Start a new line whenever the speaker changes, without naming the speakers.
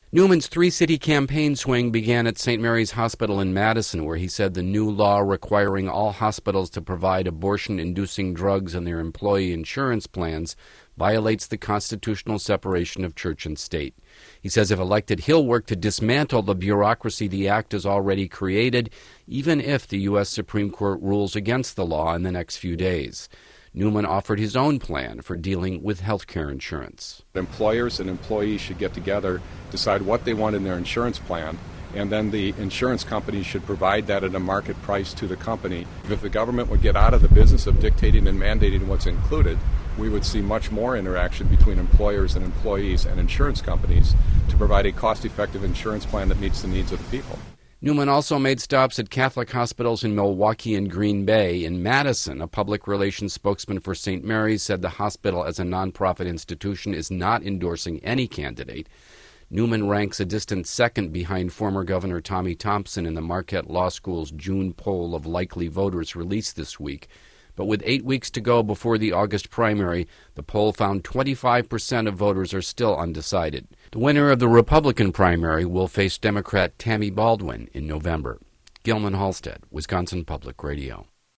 Newman's three-city campaign swing began at St. Mary's Hospital in Madison, where he said the new law requiring all hospitals to provide abortion-inducing drugs in their employee insurance plans violates the constitutional separation of church and state. He says if elected, he'll work to dismantle the bureaucracy the act has already created, even if the U.S. Supreme Court rules against the law in the next few days. Newman offered his own plan for dealing with health care insurance.
Employers and employees should get together, decide what they want in their insurance plan, and then the insurance company should provide that at a market price to the company. If the government would get out of the business of dictating and mandating what's included, we would see much more interaction between employers and employees and insurance companies to provide a cost-effective insurance plan that meets the needs of the people.
Newman also made stops at Catholic hospitals in Milwaukee and Green Bay. In Madison, a public relations spokesman for St. Mary's said the hospital as a nonprofit institution is not endorsing any candidate. Newman ranks a distant second behind former Governor Tommy Thompson in the Marquette Law School's June poll of likely voters released this week. But with 8 weeks to go before the August primary, the poll found 25% of voters are still undecided. The winner of the Republican primary will face Democrat Tammy Baldwin in November. Gilman Halstead, Wisconsin Public Radio.